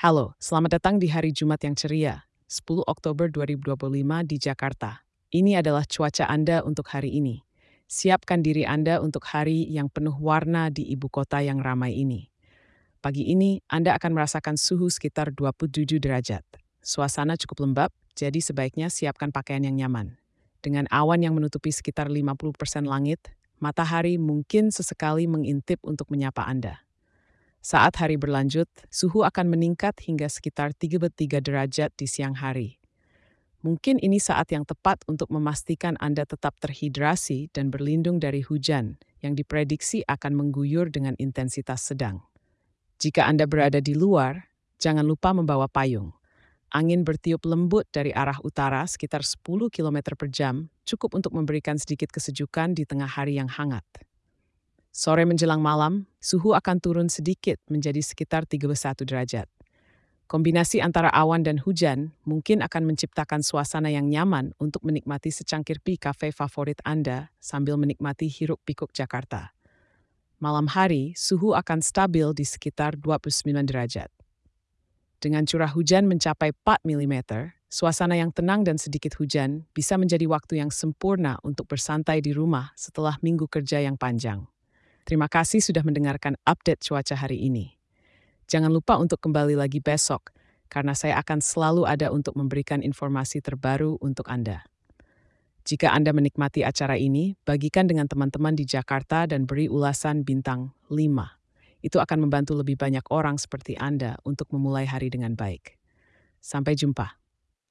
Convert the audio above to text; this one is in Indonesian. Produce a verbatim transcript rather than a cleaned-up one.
Halo, selamat datang di hari Jumat yang ceria, sepuluh Oktober dua ribu dua puluh lima di Jakarta. Ini adalah cuaca Anda untuk hari ini. Siapkan diri Anda untuk hari yang penuh warna di ibu kota yang ramai ini. Pagi ini, Anda akan merasakan suhu sekitar dua puluh tujuh derajat. Suasana cukup lembab, jadi sebaiknya siapkan pakaian yang nyaman. Dengan awan yang menutupi sekitar lima puluh persen langit, matahari mungkin sesekali mengintip untuk menyapa Anda. Saat hari berlanjut, suhu akan meningkat hingga sekitar tiga puluh tiga derajat di siang hari. Mungkin ini saat yang tepat untuk memastikan Anda tetap terhidrasi dan berlindung dari hujan yang diprediksi akan mengguyur dengan intensitas sedang. Jika Anda berada di luar, jangan lupa membawa payung. Angin bertiup lembut dari arah utara sekitar sepuluh kilometer per jam, cukup untuk memberikan sedikit kesejukan di tengah hari yang hangat. Sore menjelang malam, suhu akan turun sedikit menjadi sekitar tiga puluh satu derajat. Kombinasi antara awan dan hujan mungkin akan menciptakan suasana yang nyaman untuk menikmati secangkir pi kafe favorit Anda sambil menikmati hiruk-pikuk Jakarta. Malam hari, suhu akan stabil di sekitar dua puluh sembilan derajat. Dengan curah hujan mencapai empat milimeter, suasana yang tenang dan sedikit hujan bisa menjadi waktu yang sempurna untuk bersantai di rumah setelah minggu kerja yang panjang. Terima kasih sudah mendengarkan update cuaca hari ini. Jangan lupa untuk kembali lagi besok, karena saya akan selalu ada untuk memberikan informasi terbaru untuk Anda. Jika Anda menikmati acara ini, bagikan dengan teman-teman di Jakarta dan beri ulasan bintang lima. Itu akan membantu lebih banyak orang seperti Anda untuk memulai hari dengan baik. Sampai jumpa.